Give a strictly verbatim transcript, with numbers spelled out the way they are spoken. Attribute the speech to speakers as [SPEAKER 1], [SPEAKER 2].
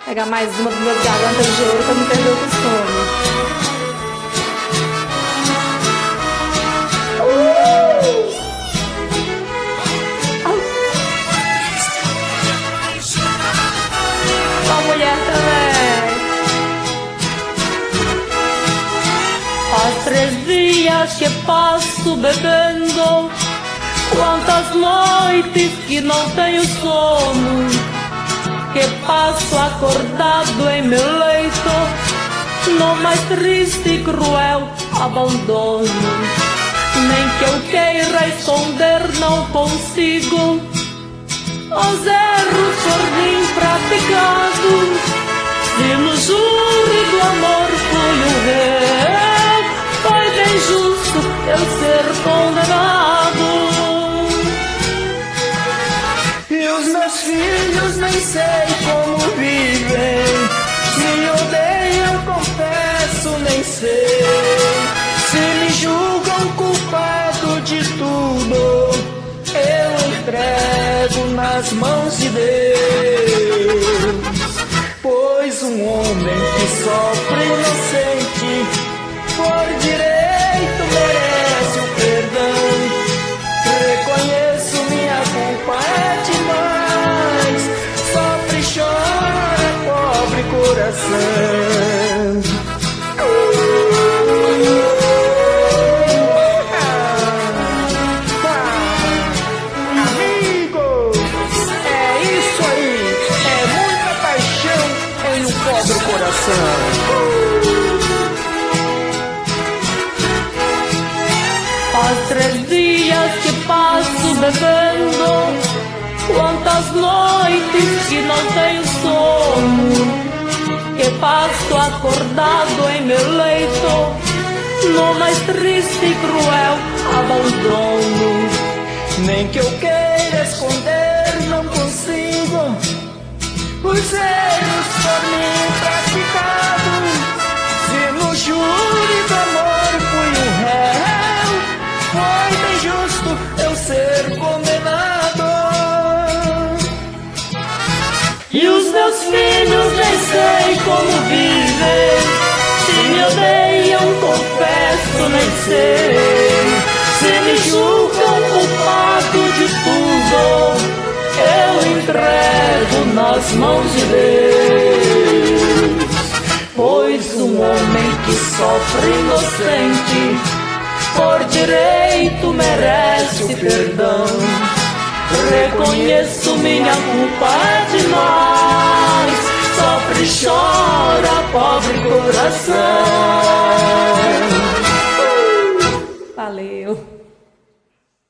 [SPEAKER 1] Pegar mais uma das minhas gargantas de ouro pra não perder o costume. Mulher também. Faz três dias que passo bebendo, quantas noites que não tenho sono, que passo acordado em meu leito, no mais triste e cruel abandono. Nem que eu queira esconder não consigo os erros por mim praticados. Se no júri do amor fui o réu, foi bem justo eu ser condenado.
[SPEAKER 2] E os meus filhos nem sei como vivem, me odeiam, confesso, nem sei. Se me julgam culpado de tudo, eu entrego nas mãos de Deus. Pois um homem que sofre inocente, por direito merece o perdão. Reconheço minha culpa é demais, sofre e chora, pobre coração. Pobre coração.
[SPEAKER 1] Faz três dias que passo bebendo, quantas noites que não tenho sono, que passo acordado em meu leito, no mais triste e cruel abandono.
[SPEAKER 2] Nem que eu queira esconder não consigo os erros por mim praticados. Se no júri do amor fui o réu, foi bem justo eu ser condenado.
[SPEAKER 1] E os meus filhos nem sei como vivem, se me odeiam, confesso, nem sei. Se me julgam culpado de tudo, eu entrego nas mãos de Deus. Pois um homem que sofre inocente, por direito merece o perdão. Reconheço minha culpa é demais, sofre e chora, pobre coração. Valeu.